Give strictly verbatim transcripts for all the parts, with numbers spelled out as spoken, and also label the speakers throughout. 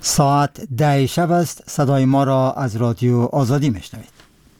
Speaker 1: ساعت ده شب است. صدای ما را از رادیو آزادی میشنوید.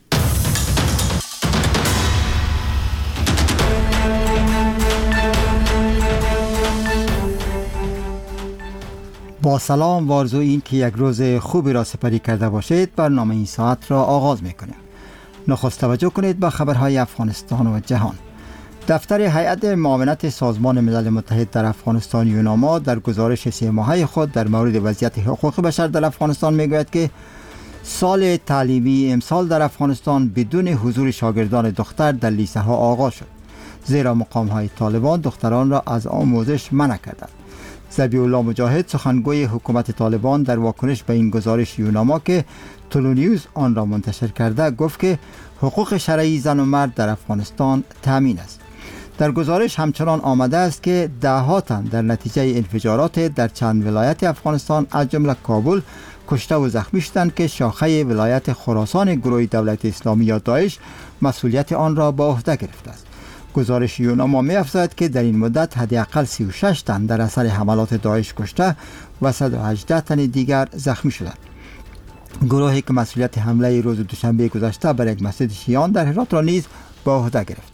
Speaker 1: با سلام و آرزوی این که یک روز خوبی را سپری کرده باشید. برنامه این ساعت را آغاز میکنیم. نخست توجه کنید به خبرهای افغانستان و جهان. دفتر هیئت معاونت سازمان ملل متحد در افغانستان یوناما در گزارش سه ماهه خود در مورد وضعیت حقوق بشر در افغانستان میگوید که سال تعلیمی امسال در افغانستان بدون حضور شاگردان دختر در لیسه ها آغاز شد، زیرا مقام های طالبان دختران را از آموزش منع کردند. ذبیح الله مجاهد، سخنگوی حکومت طالبان، در واکنش به این گزارش یوناما که تلونیوز آن را منتشر کرده گفت که حقوق شرعی زن و مرد در افغانستان تامین است. در گزارش همچنان آمده است که ده ها تن در نتیجه انفجارات در چند ولایت افغانستان از جمله کابل کشته و زخمی شدند که شاخه ولایت خراسان گروه دولت اسلامی یا داعش مسئولیت آن را به عهده گرفته است. گزارش یوناما می افزاید که در این مدت حداقل سی و شش تن در اثر حملات داعش کشته و صد و هجده تن دیگر زخمی شدند. گروهی که مسئولیت حمله روز دوشنبه گذشته بر یک مسجد شیعیان در هرات را نیز به عهده گرفت.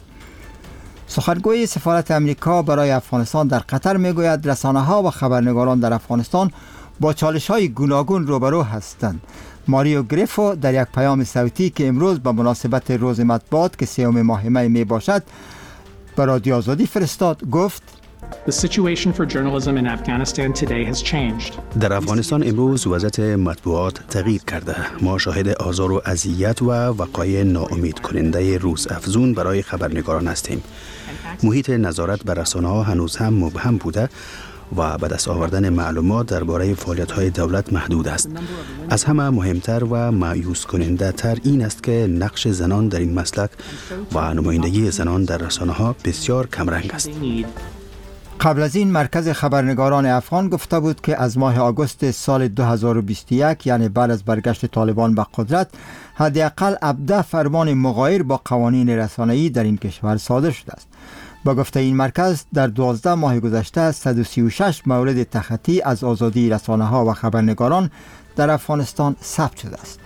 Speaker 1: سخنگوی سفارت امریکا برای افغانستان در قطر میگوید رسانه‌ها و خبرنگاران در افغانستان با چالش‌های گوناگون روبرو هستند. ماریو گریفو در یک پیام صوتی که امروز به مناسبت روز مطبوعات که سوم ماه می می باشد به رادیو آزادی فرستاد گفت:
Speaker 2: The situation for journalism in Afghanistan today has changed.
Speaker 3: در افغانستان امروز وضعیت مطبوعات تغییر کرده. ما شاهد آزار و اذیت و وقایع ناامید کننده روز افزون برای خبرنگاران هستیم. محیط نظارت بر رسانه‌ها هنوز هم مبهم بوده و به دست آوردن معلومات درباره فعالیت‌های دولت محدود است. از همه مهمتر و مایوس کننده تر این است که نقش زنان در این مسلک و نمایندگی زنان در رسانه‌ها بسیار کمرنگ است.
Speaker 1: قبل از این مرکز خبرنگاران افغان گفته بود که از ماه آگوست سال دو هزار و بیست و یک، یعنی بعد از برگشت طالبان به قدرت، حداقل هفده فرمان مغایر با قوانین رسانه‌ای در این کشور صادر شده است. با گفته این مرکز در دوازده ماه گذشته صد و سی و شش مورد تخطی از آزادی رسانه‌ها و خبرنگاران در افغانستان ثبت شده است.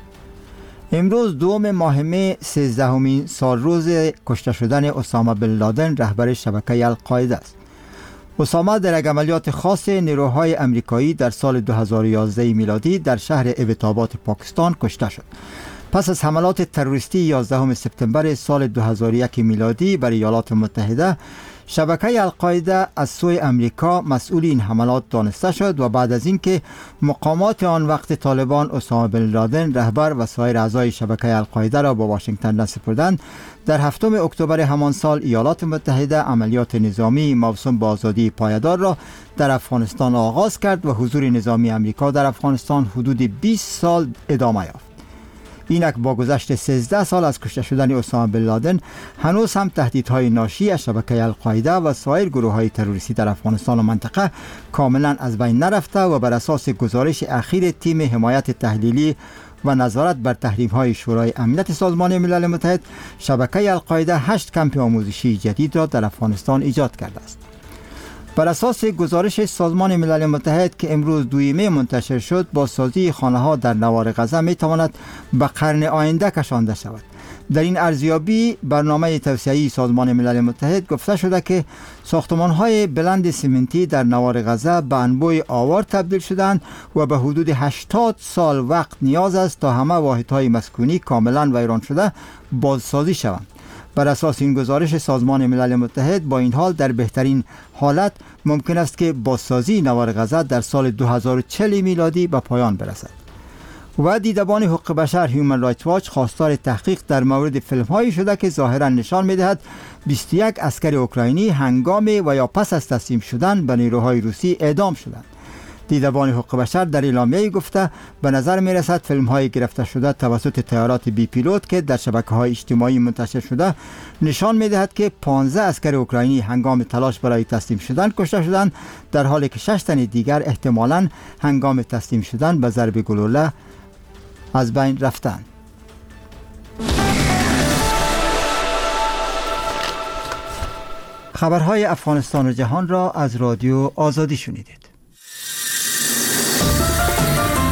Speaker 1: امروز دوم ماه می، سیزدهمین سال روز کشته شدن اسامه بن لادن رهبر شبکه القاعده است. اسامه در یک عملیات خاص نیروهای امریکایی در سال دو هزار و یازده میلادی در شهر ابتابات پاکستان کشته شد. پس از حملات تروریستی یازدهم سپتامبر سال دو هزار و یک میلادی بر ایالات متحده، شبکه القاعده از سوی امریکا مسئول این حملات دانسته شد و بعد از اینکه مقامات آن وقت طالبان اسامه بن لادن رهبر و سایر اعضای شبکه القاعده را به واشنگتن نسپردند، در هفتم اکتبر همان سال ایالات متحده عملیات نظامی موسوم به آزادی پایدار را در افغانستان آغاز کرد و حضور نظامی امریکا در افغانستان حدود بیست سال ادامه یافت. اینک با گذشت سیزده سال از کشته شدن اسامه بن لادن، هنوز هم تهدیدهای ناشی از شبکه القاعده و سایر گروه‌های تروریستی در افغانستان و منطقه کاملا از بین نرفته و بر اساس گزارش اخیر تیم حمایت تحلیلی و نظارت بر تحریم‌های شورای امنیت سازمان ملل متحد، شبکه القاعده هشت کمپ آموزشی جدید را در افغانستان ایجاد کرده است. بر اساس گزارش سازمان ملل متحد که امروز دوی می منتشر شد، بازسازی خانه‌ها در نوار غزه می تواند به قرن آینده کشانده شود. در این ارزیابی برنامه توسعه‌ای سازمان ملل متحد گفته شده که ساختمان‌های بلند سمنتی در نوار غزه به انبوه آوار تبدیل شدند و به حدود هشتاد سال وقت نیاز است تا همه واحدهای مسکونی کاملا ویران شده بازسازی شوند. بر اساس این گزارش سازمان ملل متحد با این حال در بهترین حالت ممکن است که بازسازی نوار غزه در سال دو هزار و چهل میلادی به پایان برسد. و دیدبان حقوق بشر هیومن رایتس واچ خواستار تحقیق در مورد فیلم‌هایی شده که ظاهراً نشان می‌دهد بیست و یک عسکر اوکراینی هنگام و یا پس از تسلیم شدن به نیروهای روسی اعدام شدند. دیدبان حقوق بشر در اعلامیه‌ای گفته به نظر می‌رسد فیلم‌های گرفته شده توسط طیارات بی پیلوت که در شبکه‌های اجتماعی منتشر شده نشان می‌دهد که پانزده عسکر اوکراینی هنگام تلاش برای تسلیم شدن کشته شدند، در حالی که شش تن دیگر احتمالاً هنگام تسلیم شدن به ضرب گلوله از بین رفتند. خبرهای افغانستان و جهان را از رادیو آزادی شنیدید.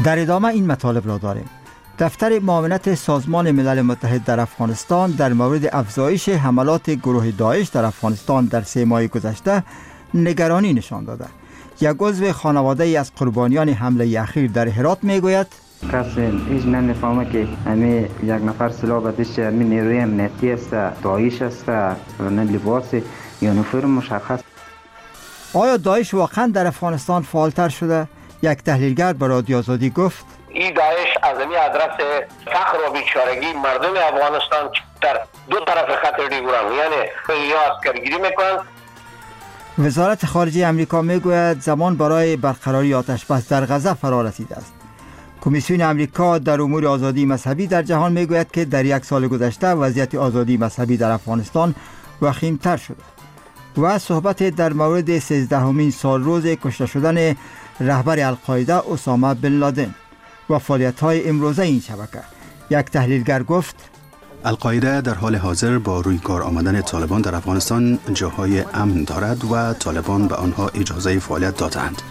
Speaker 1: در ادامه این مطالب را داریم. دفتر معاونت سازمان ملل متحد در افغانستان در مورد افزایش حملات گروه داعش در افغانستان در سه ماه گذشته نگرانی نشان داده. یک عضو خانواده ای از قربانیان حمله اخیر در هرات میگوید
Speaker 4: کسی هیچ نمیفهمه که همین یک نفر سلاح به دست همین نیروی امنیتی است، داعش است و نه لباس یا نفر مشخص.
Speaker 1: آیا داعش واقعا در افغانستان فعالتر شده؟ یک تحلیلگر به رادیو آزادی گفت
Speaker 5: این داعش از این ادرس فقر و بیچارگی مردم افغانستان در دو طرف خط ریگوران، یعنی یا عسکرگیری میکنن.
Speaker 1: وزارت خارجه امریکا میگوید زمان برای برقراری آتش بس در غزه فرا رسیده است. کمیسیون امریکا در امور آزادی مذهبی در جهان میگوید که در یک سال گذشته وضعیت آزادی مذهبی در افغانستان وخیم‌تر شده و صحبت در مورد سیزدهمین سال روز کشته شدن رهبر القاعده اسامه بن لادن و فعالیت‌های امروزه این شبکه. یک تحلیلگر گفت
Speaker 3: القاعده در حال حاضر با روی کار آمدن طالبان در افغانستان جاهای امن دارد و طالبان به آنها اجازه فعالیت دادند.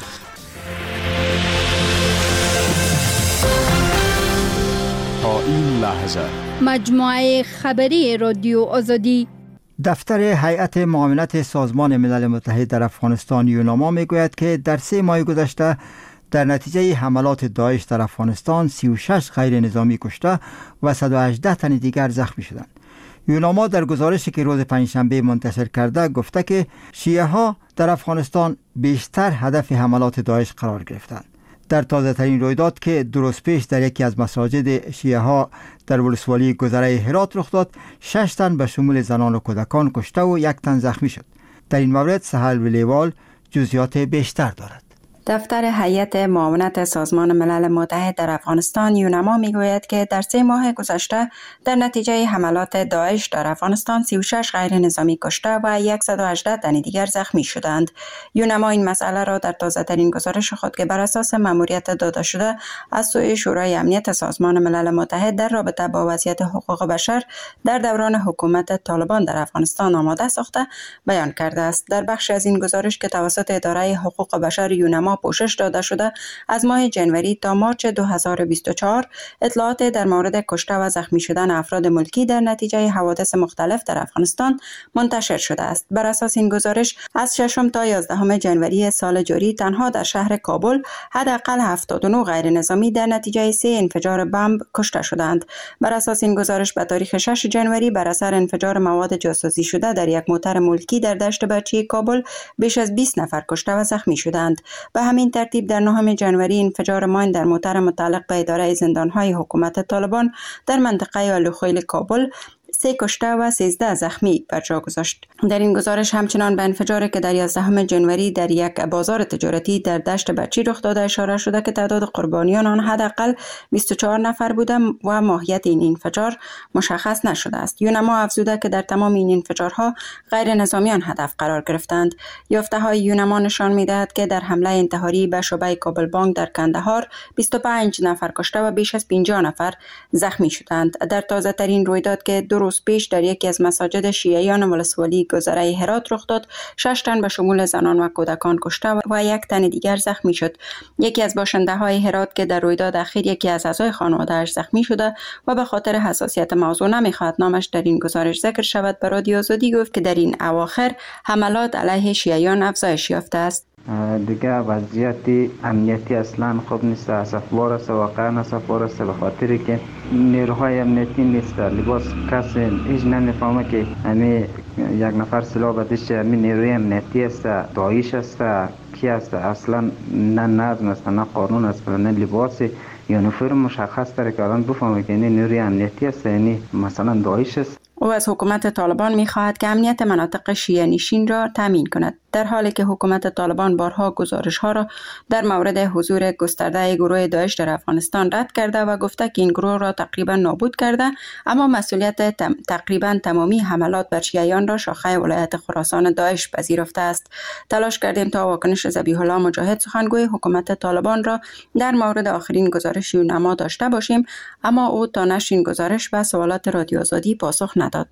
Speaker 6: تا این لحظه
Speaker 7: مجموعه خبری رادیو آزادی.
Speaker 1: دفتر هیئت معاونت سازمان ملل متحد در افغانستان یوناما میگوید که در سه ماه گذشته در نتیجه حملات داعش در افغانستان سی و شش غیر نظامی کشته و صد و هجده تن دیگر زخمی شدند. یوناما در گزارشی که روز پنجشنبه منتشر کرده گفته که شیعه ها در افغانستان بیشتر هدف حملات داعش قرار گرفتند. در تازه ترین رویداد که درست پیش در یکی از مساجد شیعه ها در ولسوالی گذره هرات رخ داد، شش تن به شمول زنان و کودکان کشته و یک تن زخمی شد. در این مورد سهل ولیوال جزئیات بیشتر دارد.
Speaker 8: دفتر هیئت معاونت سازمان ملل متحد در افغانستان یوناما میگوید که در سه ماه گذشته در نتیجه حملات داعش در افغانستان سی و شش غیر نظامی کشته و صد و هجده تن دیگر زخمی شدند. یوناما این مسئله را در تازه ترین گزارش خود که بر اساس ماموریت داده شده از سوی شورای امنیت سازمان ملل متحد در رابطه با وضعیت حقوق بشر در دوران حکومت طالبان در افغانستان آماده ساخته بیان کرده است. در بخش از این گزارش که توسط اداره حقوق بشر یوناما پوشش داده شده، از ماه جنوری تا مارچ دو هزار و بیست و چهار اطلاعات در مورد کشته و زخمی شدن افراد ملکی در نتیجه حوادث مختلف در افغانستان منتشر شده است. بر اساس این گزارش از ششم تا یازدهم جنوری سال جاری تنها در شهر کابل حداقل هفتاد و نه غیر نظامی در نتیجه سه انفجار بمب کشته شدند. بر اساس این گزارش به تاریخ شش جنوری بر اثر انفجار مواد جاسوسی شده در یک موتر ملکی در دشت بچی کابل بیش از بیست نفر کشته و زخمی شدند. به همین ترتیب در نهم جنوری انفجار ماین در موتر متعلق به اداره زندان‌های حکومت طالبان در منطقه آلوخیل کابل سه کشته و سیزده زخمی بر جا گذاشت. در این گزارش همچنان به انفجاری که در یازدهم جنوری در یک بازار تجارتی در دشت بچی رخ داده اشاره شده که تعداد قربانیان آن حداقل بیست و چهار نفر بوده و ماهیت این انفجار مشخص نشده است. یوناما افزوده که در تمام این انفجارها غیر نظامیان هدف قرار گرفتند. یافته‌های یوناما نشان می‌دهد که در حمله انتحاری به شعبه کابل بانک در کندهار بیست و پنج نفر کشته و بیش از پنجاه نفر زخمی شدند. در تازه ترین رویداد که دو روز پیش در یکی از مساجد شیعیان ولسوالی گذره هرات رخ داد، شش تن به شمول زنان و کودکان کشته و یک تن دیگر زخمی شد. یکی از باشنده های هرات که در رویداد اخیر یکی از اعضای خانواده‌اش زخمی شده و به خاطر حساسیت موضوع نمیخواهد نامش در این گزارش ذکر شود، به رادیو آزادی گفت که در این اواخر حملات علیه شیعیان افزایش یافته است.
Speaker 4: دیگه وضعیت امنیتی اصلا خوب نیست، اسفبار است، واقعا اسفبار است، به خاطری که نیروهای امنیتی نیست، لباس کسی هیچ نمیفهمه که همین یک نفر سلاح به دست همین نیروی امنیتی است، داعش است، کی است، اصلا نه نظم است، نه قانون است، نه لباس یا نفر مشخص داره که الان بفهمه که این نیروی امنیتی است، یعنی مثلا داعش است.
Speaker 8: او از حکومت طالبان می‌خواهد که امنیت مناطق شیعه نشین را تامین کند، در حالی که حکومت طالبان بارها گزارش‌ها را در مورد حضور گسترده گروه داعش در افغانستان رد کرده و گفته که این گروه را تقریبا نابود کرده، اما مسئولیت تم، تقریبا تمامی حملات بر شیعیان را شاخه ولایت خراسان داعش پذیرفته است. تلاش کردیم تا واکنش ذبیح الله مجاهد سخنگوی حکومت طالبان را در مورد آخرین گزارش یوناما داشته باشیم، اما او تا نشر این گزارش به سوالات رادیو آزادی پاسخ نداد.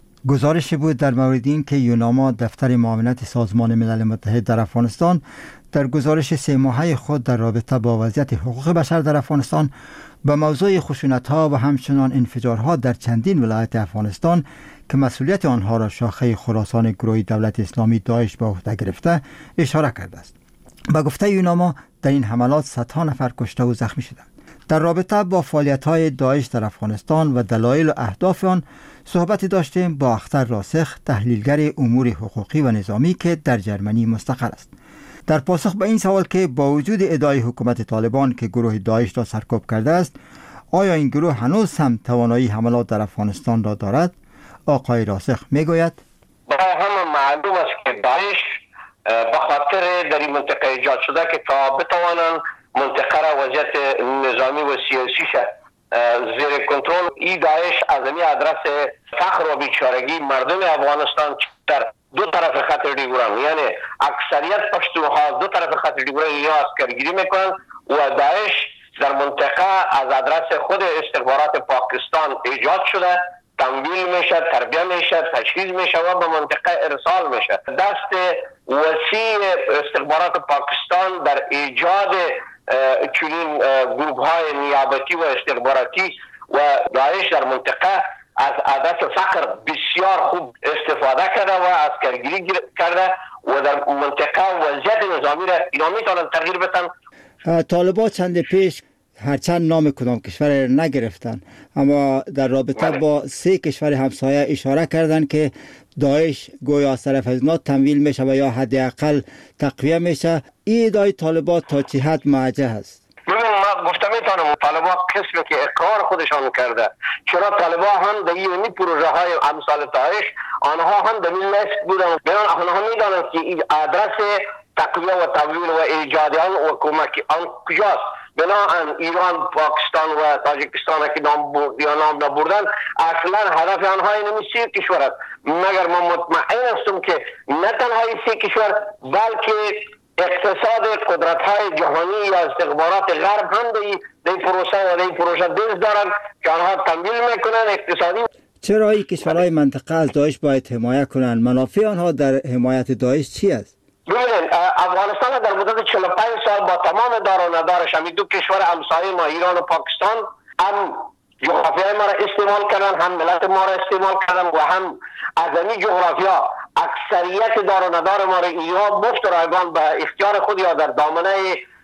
Speaker 1: گزارشی بود در مورد این که یوناما دفتر معاونت سازمان ملل متحد در افغانستان در گزارش سه ماهه خود در رابطه با وضعیت حقوق بشر در افغانستان به موضوع خشونت‌ها و همچنان انفجارها در چندین ولایت افغانستان که مسئولیت آنها را شاخه خراسان گروه دولت اسلامی داعش به عهده گرفته اشاره کرده است. به گفته یوناما در این حملات صدها نفر کشته و زخمی شدند. در رابطه با فعالیت‌های داعش در افغانستان و دلایل و اهداف آن صحبتی داشتیم با اختر راسخ، تحلیلگر امور حقوقی و نظامی که در جرمنی مستقر است. در پاسخ به این سوال که با وجود ادعای حکومت طالبان که گروه داعش را سرکوب کرده است، آیا این گروه هنوز هم توانایی حملات در افغانستان را دارد؟ آقای راسخ میگوید
Speaker 5: برای همه معلوم است که داعش به خاطر در این منطقه ایجاد شده که تا بتوانند منطقه را وضعیت نظامی و سیاسی شد زیر کنترل. این داعش از این ادرس فقر و بیچارگی مردم افغانستان در دو طرف خط ریگوران، یعنی اکثریت پشتونها دو طرف خط ریگوران یا اسکرگیری میکنن و داعش در منطقه از ادرس خود استخبارات پاکستان ایجاد شده، تمویل میشه، تربیه میشه، تجهیز میشه و به منطقه ارسال میشه. دست وسیع استخبارات پاکستان در ایجاد چنین گروه های نیابتی و استخباراتی و داعش در منطقه از عادت فقر بسیار خوب استفاده کرده و اسکرگیری کرده و در منطقه وضعیت نظامی را اینا میتونن تغییر بدن.
Speaker 1: طالبان چند پیش هرچند نام کدام کشور نگرفتن، اما در رابطه ماله. با سه کشور همسایه اشاره کردن که داعش گویا از طرف از اینا تمویل میشه و یا حداقل تقویه میشه. این ادعای طالبان تا چه حد موجه است؟
Speaker 5: ببین ما گفتم میتونم طالبان قسمی که اقرار خودشان کرده، چرا طالبان هم در این پروژه های امثال داعش آنها هم در این لیست بودن، بنان آنها میدانند که این آدرس تقویه و تمویل و ایجاد آن و کمک آن کجاست. بنابراین ایران، پاکستان و تاجیکستان که نام برد یا نام نبردن اصلا هدف آنها این سه کشور است. مگر من مطمئن هستم که نه تنها این سه کشور بلکه اقتصاد قدرت های جهانی یا استخبارات غرب هم در این پروسه و در این پروژه دست دارن که آنها تمویل میکنن اقتصادی.
Speaker 1: چرا این کشورهای منطقه از داعش باید حمایت کنند؟ منافع آنها در حمایت داعش چی است؟
Speaker 5: ببینید افغانستان در مدت چهل و پنج سال با تمام دار و ندارش همین دو کشور همسایه ما ایران و پاکستان هم جغرافیای ما را استعمال کردن، هم ملت ما را استعمال کردن و هم از این جغرافیا اکثریت دار و ندار ما را اینها مفت رایگان به اختیار خود یا در دامنه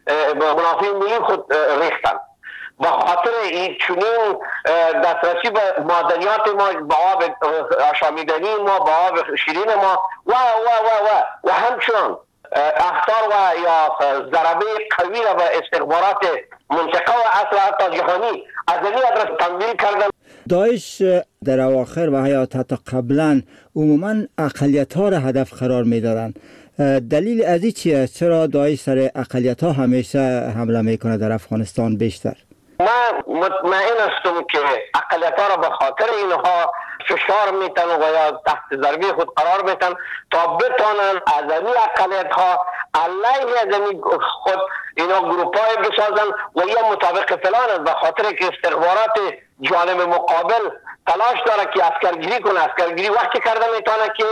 Speaker 5: منافع ملی خود ریختن. به خاطر این چنین دسترسی به معدنیات ما، به آب آشامیدنی ما، به آب شیرین ما و و و و و همچنان اخطار و یا ضربه قوی را به استخبارات منطقه و اصل حتی جهانی از این ادرس تمویل کردن.
Speaker 1: داعش در اواخر و حیات حتی قبلا عموما اقلیت ها را هدف قرار می دارن. دلیل از این چیه؟ چرا داعش سر اقلیت ها همیشه حمله میکنه در افغانستان بیشتر؟
Speaker 5: من مطمئن هستم که اقلیت ها را به خاطر اینها فشار میتن و یا تحت ضربه خود قرار میتن تا بتانن از این اقلیت ها علیه از این خود اینا گروپ های بسازن و یا مطابق فلان به خاطر که استخبارات جانب مقابل تلاش داره که اسکرگیری کنه. اسکرگیری وقتی کرده میتونه که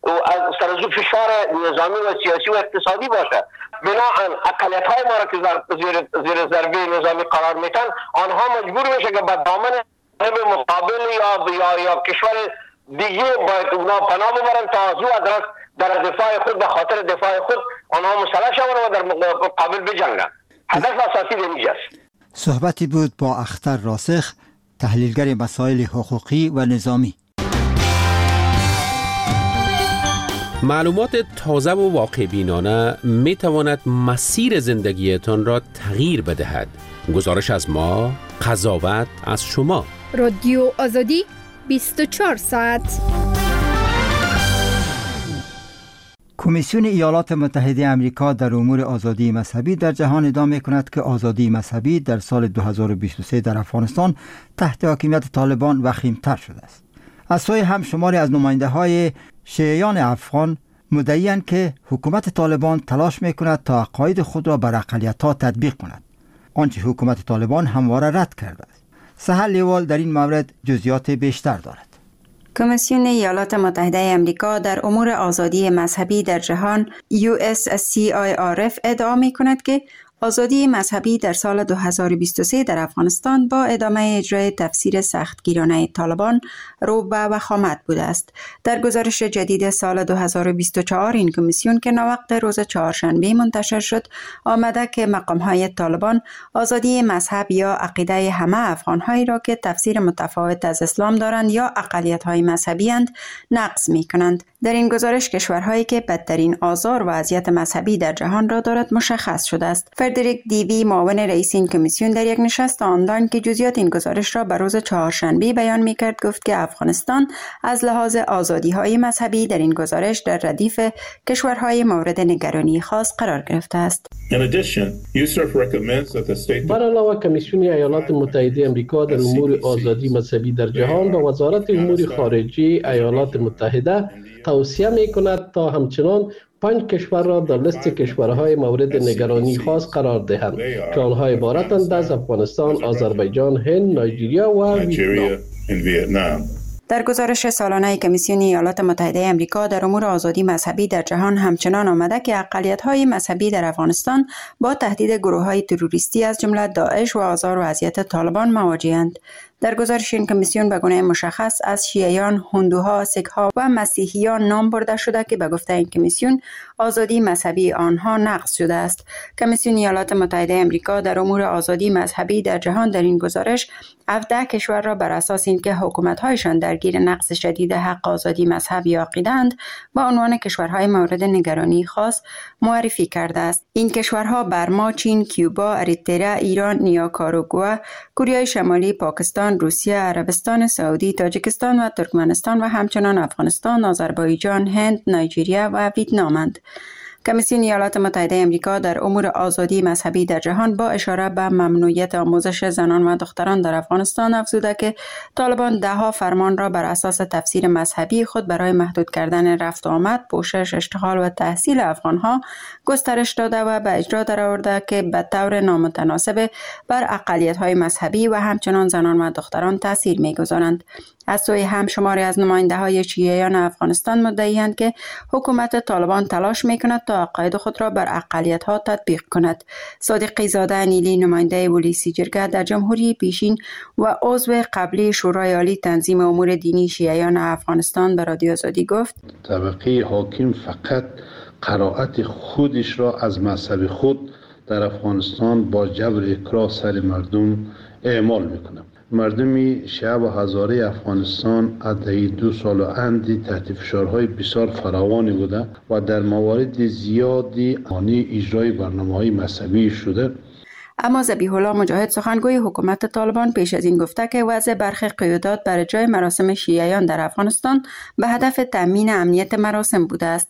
Speaker 5: سرزو فشار نظامی و سیاسی و اقتصادی باشه. بنابراین اقلیت های ما را که زیر, زیر ضربه نظامی قرار میتن آنها مجبور میشه که به دامن مقابل یا یا یا کشور دیگه باید اونا پناه ببرن تا از او ادرس در دفاع خود به خاطر دفاع خود آنها مسلح شون و در مقابل بجنگن. هدف اساسی اینجاست.
Speaker 1: صحبتی بود با اختر راسخ، تحلیلگر مسائل حقوقی و نظامی.
Speaker 9: معلومات تازه و واقع بینانه می تواند مسیر زندگیتان را تغییر بدهد. گزارش از ما، قضاوت از شما.
Speaker 7: رادیو آزادی بیست و چهار ساعت.
Speaker 1: کمیسیون ایالات متحده آمریکا در امور آزادی مذهبی در جهان ادعا می‌کند که آزادی مذهبی در سال دو هزار و بیست و سه در افغانستان تحت حاکمیت طالبان وخیم‌تر شده است. از سوی هم شماری از نماینده‌های شیعیان افغان مدعی‌اند که حکومت طالبان تلاش می‌کند تا عقاید خود را بر اقلیت‌ها تطبیق کند، آنچه حکومت طالبان همواره رد کرده است. سهل لیوال در این مورد جزئیات بیشتر دارد.
Speaker 8: کمیسیون ایالات متحده امریکا در امور آزادی مذهبی در جهان یو اس سی آی آر اف ادعا می کند که آزادی مذهبی در سال دو هزار و بیست و سه در افغانستان با ادامه اجرای تفسیر سختگیرانه طالبان رو به وخامت بوده است. در گزارش جدید سال دو هزار و بیست و چهار این کمیسیون که ناوقت روز چهارشنبه منتشر شد آمده که مقام‌های طالبان آزادی مذهب یا عقیده همه افغان‌هایی را که تفسیر متفاوت از اسلام دارند یا اقلیت‌های مذهبی اند نقض می‌کنند. در این گزارش کشورهایی که بدترین آزار و اذیت مذهبی در جهان را دارد مشخص شده است. فردریک دیوی معاون رئیس این کمیسیون در یک نشست آنلاین که جزئیات این گزارش را به روز چهارشنبه بیان می‌کرد گفت که افغانستان از لحاظ آزادی‌های مذهبی در این گزارش در ردیف کشورهای مورد نگرانی خاص قرار گرفته است.
Speaker 10: بر علاوه کمیسیون ایالات متحده آمریکا در امور آزادی مذهبی در جهان با وزارت امور خارجه ایالات متحده توصیه می‌کند تا همچنان پنج کشور را در لیست کشورهای مورد نگرانی خاص قرار دهند که آنها عبارتند از افغانستان، آذربایجان، هند، نایجریا و ویتنام.
Speaker 8: در گزارش سالانه کمیسیون ایالات متحده آمریکا در امور آزادی مذهبی در جهان همچنان آمده که اقلیت‌های مذهبی در افغانستان با تهدید گروه‌های تروریستی از جمله داعش و آزار و اذیت طالبان مواجه‌اند. در گزارش این کمیسیون به گونه مشخص از شیعیان، هندوها، سیک‌ها و مسیحیان نام برده شده که به گفته این کمیسیون آزادی مذهبی آنها نقض شده است. کمیسیون ایالات متحده آمریکا در امور آزادی مذهبی در جهان در این گزارش هفده کشور را بر اساس اینکه حکومت‌هایشان درگیر نقض شدید حق آزادی مذهب یا عقیده‌اند با عنوان کشورهای مورد نگرانی خاص معرفی کرده است. این کشورها برما، چین، کوبا، اریتره، ایران، نیاکاراگوآ، کره شمالی، پاکستان، روسیه، عربستان سعودی، تاجیکستان و ترکمنستان و همچنان افغانستان، آذربایجان، هند، نایجریا و ویتنامند. کمیسیون ایالات متحده آمریکا در امور آزادی مذهبی در جهان با اشاره به ممنوعیت آموزش زنان و دختران در افغانستان افزوده که طالبان دهها فرمان را بر اساس تفسیر مذهبی خود برای محدود کردن رفت و آمد، پوشش، اشتغال و تحصیل افغانها گسترش داده و به اجرا درآورده که به طور نامتناسب بر اقلیت‌های مذهبی و همچنان زنان و دختران تاثیر می‌گذارند. از سوی هم شماری از نماینده‌های شیعیان افغانستان مدعی‌اند که حکومت طالبان تلاش می‌کند تا عقاید خود را بر اقلیت‌ها تطبیق کند. صادقی زاده نیلی نماینده ولیسی جرگه در جمهوری پیشین و عضو قبلی شورای عالی تنظیم امور دینی شیعیان افغانستان به رادیو آزادی گفت:
Speaker 11: طبقه حاکم فقط قرائت خودش را از مذهب خود در افغانستان با جبر اکراه سر مردم اعمال می‌کند. مردمی شیعه و هزاره افغانستان عده دو سال و اندی تحت فشارهای بسیار فراوانی بوده و در موارد زیادی آنی اجرای برنامه‌های مذهبی شده.
Speaker 8: اما ذبیح الله مجاهد سخنگوی حکومت طالبان پیش از این گفته که وضع برخی قیادات برای جای مراسم شیعیان در افغانستان به هدف تامین امنیت مراسم بوده است.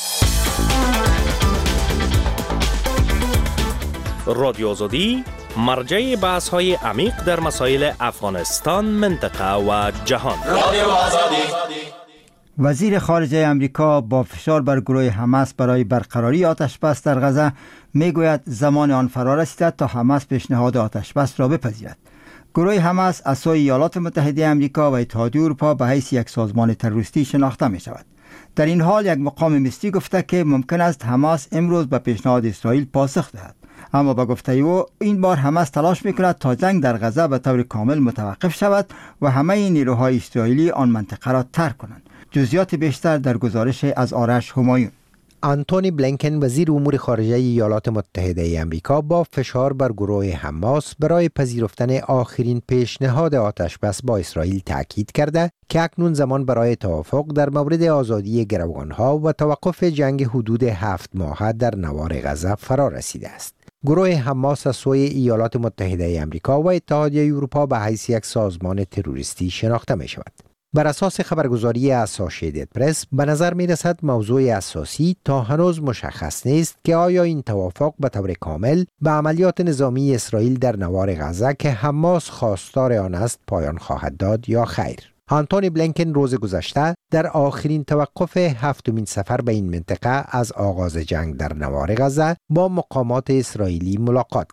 Speaker 12: رادیو آزادی مرجع بحث های عمیق در مسائل افغانستان، منطقه و جهان. رادیو آزادی.
Speaker 1: وزیر خارجه امریکا با فشار بر گروه حماس برای برقراری آتشبس در غزه میگوید زمان آن فرا رسیده تا حماس پیشنهاد آتشبس را بپذیرد. گروه حماس از سوی ایالات متحده امریکا و اتحادیه اروپا به حیث یک سازمان تروریستی شناخته می شود. در این حال یک مقام مصری گفته که ممکن است حماس امروز به پیشنهاد اسرائیل پاسخ دهد. اما با گفته او این بار حماس تلاش میکند تا جنگ در غزه به طور کامل متوقف شود و همه نیروهای اسرائیلی آن منطقه را ترک کنند. جزئیات بیشتر در گزارش از آرش همایون.
Speaker 13: آنتونی بلینکن وزیر امور خارجه ایالات متحده آمریکا با فشار بر گروه حماس برای پذیرفتن آخرین پیشنهاد آتشبس با اسرائیل تاکید کرده که اکنون زمان برای توافق در مورد آزادی گروگانها و توقف جنگ حدود هفت ماهه در نوار غزه فرا رسیده است. گروه حماس از سوی ایالات متحده آمریکا و اتحادیه اروپا به حیث یک سازمان تروریستی شناخته می شود. بر اساس خبرگزاری اسوسییتد پرس به نظر می رسد موضوع اساسی تا هنوز مشخص نیست که آیا این توافق به طور کامل به عملیات نظامی اسرائیل در نوار غزه که حماس خواستار آن است پایان خواهد داد یا خیر. آنتونی بلینکن روز گذشته در آخرین توقف هفتمین سفر به این منطقه از آغاز جنگ در نوار غزه با مقامات اسرائیلی ملاقات کرد.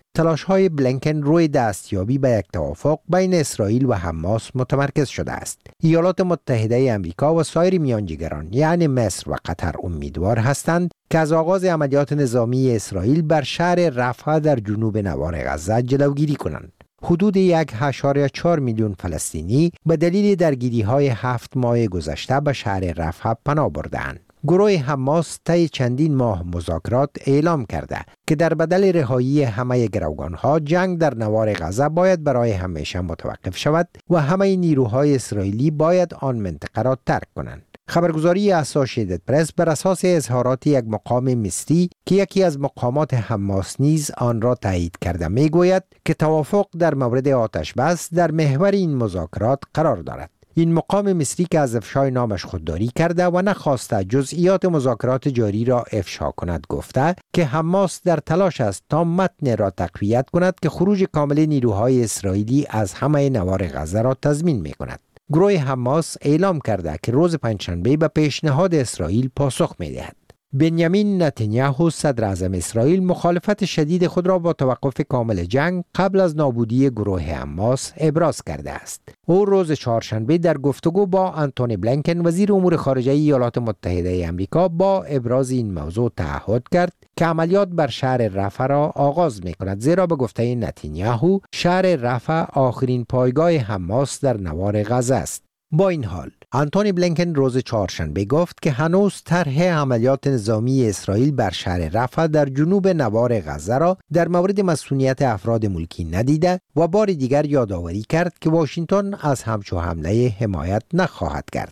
Speaker 13: تلاش‌های بلینکن روی دستیابی به یک توافق بین اسرائیل و حماس متمرکز شده است. ایالات متحده آمریکا و سایر میانجیگران یعنی مصر و قطر امیدوار هستند که از آغاز عملیات نظامی اسرائیل بر شهر رفح در جنوب نوار غزه جلوگیری کنند. حدود یک و چهار میلیون فلسطینی به دلیل درگیری‌های هفت ماه گذشته به شهر رفح پناه بردند. گروه حماس طی چندین ماه مذاکرات اعلام کرده که در بدل رهایی همه گروگانها جنگ در نوار غزه باید برای همیشه متوقف شود و همه نیروهای اسرائیلی باید آن منطقه را ترک کنند. خبرگزاری اسوسییتد پرس بر اساس اظهارات یک مقام مصری که یکی از مقامات حماس نیز آن را تایید کرده میگوید که توافق در مورد آتش بس در محور این مذاکرات قرار دارد. این مقام مصری که از افشای نامش خودداری کرده و نخواسته جزئیات مذاکرات جاری را افشا کند گفته که حماس در تلاش است تا متن را تقویت کند که خروج کامل نیروهای اسرائیلی از همه نوار غزه را تضمین می کند. گروه حماس اعلام کرده که روز پنجشنبه به پیشنهاد اسرائیل پاسخ می دهد. بنیامین نتانیاهو صدر اعظم اسرائیل مخالفت شدید خود را با توقف کامل جنگ قبل از نابودی گروه حماس ابراز کرده است. او روز چهارشنبه در گفتگو با آنتونی بلینکن وزیر امور خارجه ایالات متحده آمریکا با ابراز این موضوع تعهد کرد که عملیات بر شهر رفح را آغاز می کند، زیرا به گفته نتانیاهو شهر رفح آخرین پایگاه حماس در نوار غزه است. با این حال آنتونی بلینکن روز چهارشنبه گفت که هنوز طرح عملیات نظامی اسرائیل بر شهر رفح در جنوب نوار غزه را در مورد مسئولیت افراد ملکی ندیده و بار دیگر یادآوری کرد که واشنگتن از همچو حمله حمایت نخواهد کرد.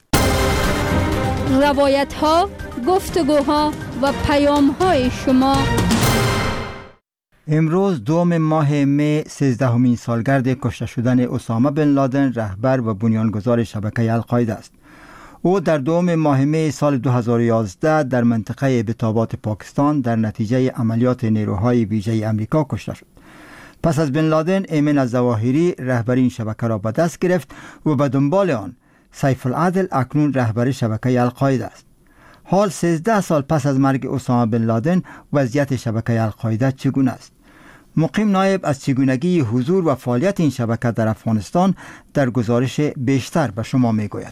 Speaker 7: روایت ها، گفتگوها و پیام های شما.
Speaker 1: امروز دوم ماه می سیزدهمین سالگرد کشته شدن اسامه بن لادن رهبر و بنیانگذار شبکه القاعده است. او در دوم ماه می سال دو هزار و یازده در منطقه ابتابات پاکستان در نتیجه عملیات نیروهای ویژه آمریکا کشته شد. پس از بن لادن ایمن الظواهری رهبری این شبکه را به دست گرفت و به دنبال آن سیف العدل اکنون رهبر شبکه القاعده است. حال سیزده سال پس از مرگ اسامه بن لادن وضعیت شبکه القاعده چگونه است؟ مقیم نایب از چگونگی حضور و فعالیت این شبکه در افغانستان در گزارش بیشتر به شما میگوید.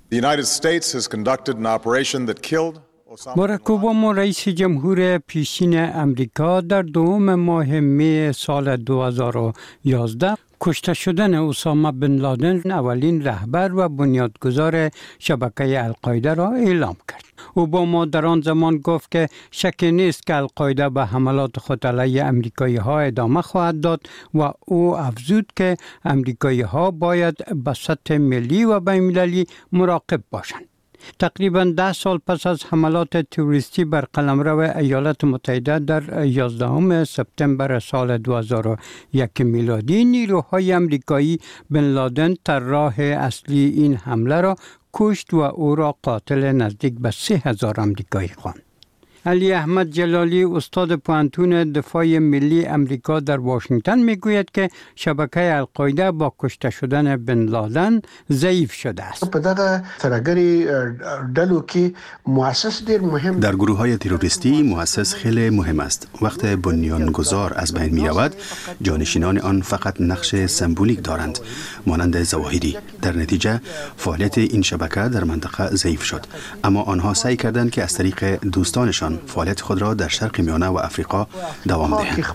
Speaker 14: باراک اوباما رئیس جمهور پیشین امریکا در دوم ماه می سال دو هزار و یازده کشته شدن اسامه بن لادن اولین رهبر و بنیادگذار شبکه القاعده را اعلام کرد. اوباما در آن زمان گفت که شکی نیست که القاعده به حملات خود علیه امریکایی ها ادامه خواهد داد و او افزود که امریکایی ها باید به سطح ملی و بین‌المللی مراقب باشند. تقریباً ده سال پس از حملات تروریستی بر قلمرو ایالات متحده در یازدهم سپتامبر سال دو هزار و یک میلادی، نیروهای امریکایی بن لادن طراح اصلی این حمله را کشت و او را قاتل نزدیک به سه هزار امریکایی خواند. علی احمد جلالی استاد پوهنتون دفاع ملی امریکا در واشنگتن میگوید که شبکه القاعده با کشته شدن بن لادن ضعیف شده است.
Speaker 15: په دغه ترهګری ډلو کې مؤسس ډیر مهم
Speaker 3: در گروه های تروریستی مؤسس خیلی مهم است. وقت بنیانگذار از بین می رود جانشینان آن فقط نقش سمبولیک دارند مانند ظواهری. در نتیجه فعالیت این شبکه در منطقه ضعیف شد، اما آنها سعی کردند که از طریق دوستانشان فعالیت خود را در شرق میانه و افریقا دوام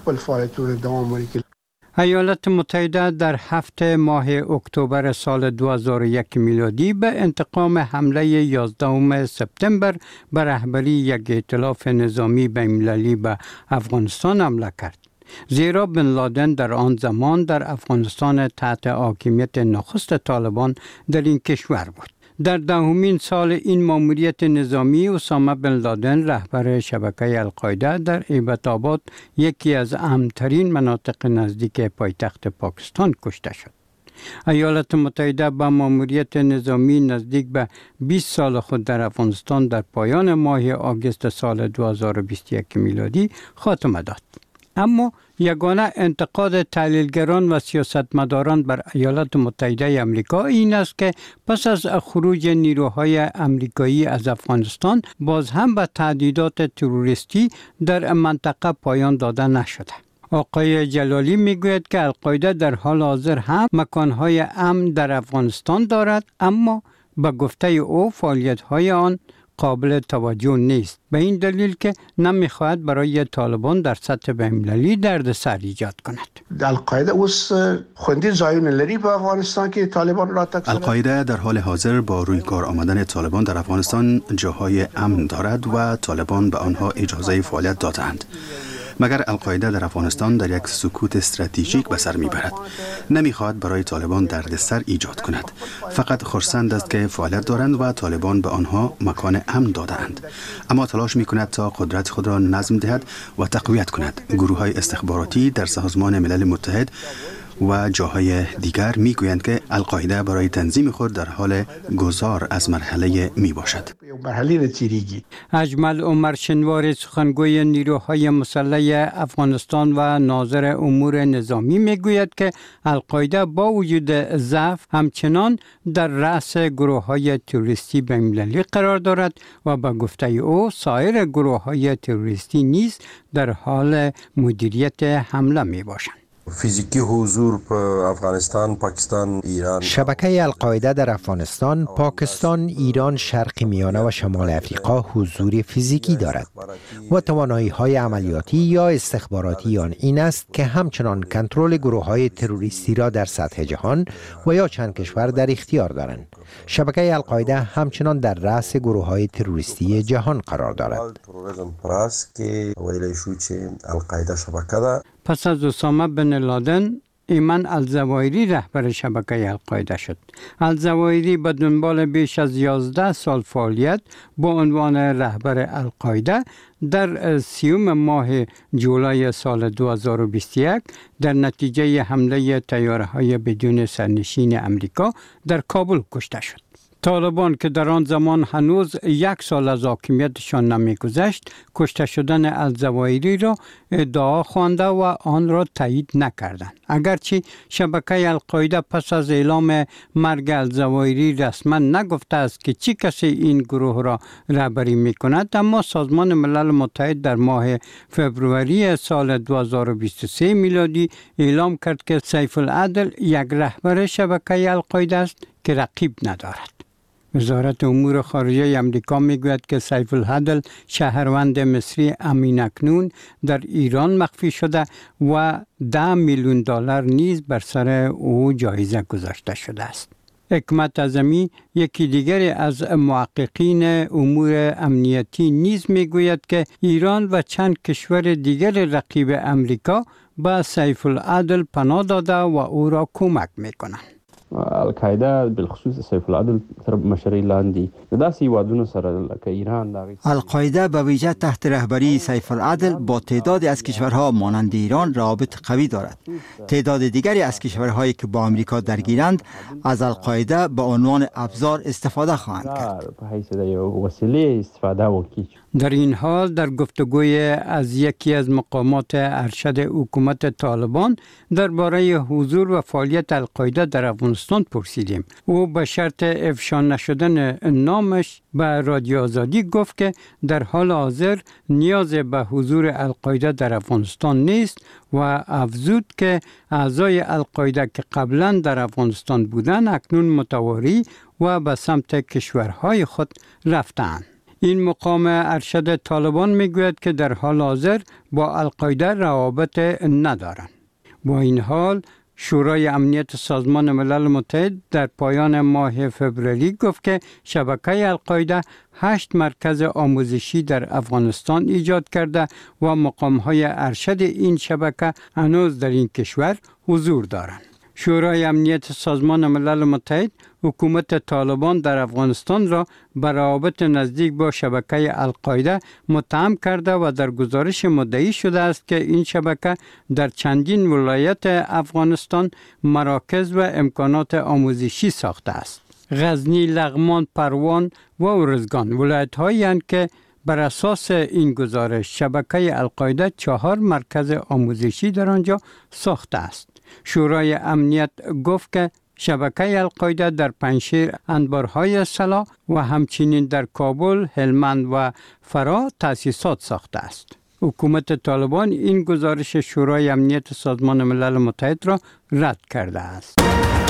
Speaker 3: دهند.
Speaker 14: ایالات متحده در هفته ماه اکتبر سال دو هزار و یک میلادی به انتقام حمله یازدهم سپتامبر به رهبری یک ائتلاف نظامی بین‌المللی به افغانستان حمله کرد. زیرا بن لادن در آن زمان در افغانستان تحت حاکمیت نخست طالبان در این کشور بود. در دهمین سال این ماموریت نظامی اسامه بن لادن رهبر شبکه القاعده در ایبت‌آباد، یکی از امن‌ترین مناطق نزدیک پایتخت پاکستان، کشته شد. ایالات متحده با ماموریت نظامی نزدیک به بیست سال خود در افغانستان در پایان ماه آگوست سال دو هزار و بیست و یک میلادی خاتمه داد. اما یگانه انتقاد تحلیلگران و سیاستمداران بر ایالات متحده آمریکا این است که پس از خروج نیروهای امریکایی از افغانستان باز هم به تهدیدات تروریستی در منطقه پایان داده نشده. آقای جلالی میگوید که القاعده در حال حاضر هم مکانهای امن در افغانستان دارد، اما به گفته او فعالیت‌های آن قابل توجه نیست، به این دلیل که نمیخواهد برای طالبان در سطح بین‌المللی دردسر ایجاد کند.
Speaker 15: القاعده اوس خوندی زایون لری به افغانستان که طالبان را تکسر.
Speaker 3: القاعده در حال حاضر با روی کار آمدن طالبان در افغانستان جاهای امن دارد و طالبان به آنها اجازه فعالیت دادند. مگر القاعده در افغانستان در یک سکوت استراتژیک به سر میبرد. نمیخواهد برای طالبان دردسر ایجاد کند. فقط خرسند است که فعالیت دارند و طالبان به آنها مکان امن دادند. اما تلاش میکند تا قدرت خود را نظم دهد و تقویت کند. گروه های استخباراتی در سازمان ملل متحد و جاهای دیگر میگویند که القاعده برای تنظیم خود در حال گذار از مرحله می باشد.
Speaker 14: اجمل عمر شنوار، سخنگوی نیروهای مسلح افغانستان و ناظر امور نظامی، میگوید که القاعده با وجود ضعف همچنان در رأس گروه‌های تروریستی بین‌المللی قرار دارد و با گفته او سایر گروه‌های تروریستی نیز در حال مدیریت حمله می باشند.
Speaker 16: فیزیکی حضور په افغانستان، پاکستان، ایران.
Speaker 13: شبکه القاعده در افغانستان، پاکستان، ایران، شرق میانه و شمال افریقا حضور فیزیکی دارد و توانایی های عملیاتی یا استخباراتی آن این است که همچنان کنترل گروه های تروریستی را در سطح جهان و یا چند کشور در اختیار دارند. شبکه القاعده همچنان در رأس گروه های تروریستی جهان قرار دارد.
Speaker 14: پس از اسامه بن لادن، ایمن الزوایری رهبر شبکه القاعده شد. الزوایری به دنبال بیش از یازده سال فعالیت با عنوان رهبر القاعده در سیوم ماه جولای سال دو هزار و بیست و یک در نتیجه حمله طیاره‌های بدون سرنشین امریکا در کابل کشته شد. طالبان که در آن زمان هنوز یک سال از حاکمیتشان نمی‌گذشت، کشته شدن الزوایری را ادعا خوانده و آن را تایید نکردند. اگرچه شبکه القاعده پس از اعلام مرگ الزوایری رسما نگفته است که چه کسی این گروه را رهبری می‌کند، اما سازمان ملل متحد در ماه فوریه سال دو هزار و بیست و سه میلادی اعلام کرد که سیف العدل یک رهبر شبکه القاعده است که رقیب ندارد. وزارت امور خارجه امریکا میگوید که سیف العدل شهروند مصری امین اکنون در ایران مخفی شده و ده میلیون دلار نیز بر سر او جایزه گذاشته شده است. حکمت اعظمی، یکی دیگر از محققین امور امنیتی، نیز میگوید که ایران و چند کشور دیگر رقیب امریکا به سیف العدل پناه داده و او را کمک میکنند.
Speaker 17: القاعده بالخصوص سیف العدل تر مشرۍ لاندې داسې هیوادونو سره لکه ایران،
Speaker 1: القاعده به ویژه تحت رهبری سیف العدل با تعدادی از کشورها مانند ایران روابط قوی دارد. تعداد دیگری از کشورهایی که با آمریکا درگیرند از القاعده به عنوان ابزار استفاده خواهند کرد.
Speaker 17: په حیث د یو وسیله استفاده وکړي.
Speaker 14: در این حال در گفتگوی از یکی از مقامات ارشد حکومت طالبان درباره حضور و فعالیت القاعده در افغانستان پرسیدیم. او به شرط افشا نشدن نامش به رادیو آزادی گفت که در حال حاضر نیاز به حضور القاعده در افغانستان نیست و افزود که اعضای القاعده که قبلا در افغانستان بودند اکنون متواری و به سمت کشورهای خود رفتند. این مقام ارشد طالبان میگوید که در حال حاضر با القاعده روابط ندارند. با این حال شورای امنیت سازمان ملل متحد در پایان ماه فوریه گفت که شبکه القاعده هشت مرکز آموزشی در افغانستان ایجاد کرده و مقام‌های ارشد این شبکه هنوز در این کشور حضور دارند. شورای امنیت سازمان ملل متحد حکومت طالبان در افغانستان را به روابط نزدیک با شبکه القاعده متهم کرده و در گزارش مدعی شده است که این شبکه در چندین ولایت افغانستان مراکز و امکانات آموزشی ساخته است. غزنی، لغمان، پروان و ارزگان ولایت‌هایی هستند که بر اساس این گزارش شبکه القاعده چهار مرکز آموزشی در آنجا ساخته است. شورای امنیت گفت که شبکه القاعده در پنجشیر انبارهای سلاح و همچنین در کابل، هلمند و فرا تأسیسات ساخته است. حکومت طالبان این گزارش شورای امنیت سازمان ملل متحد را رد کرده است.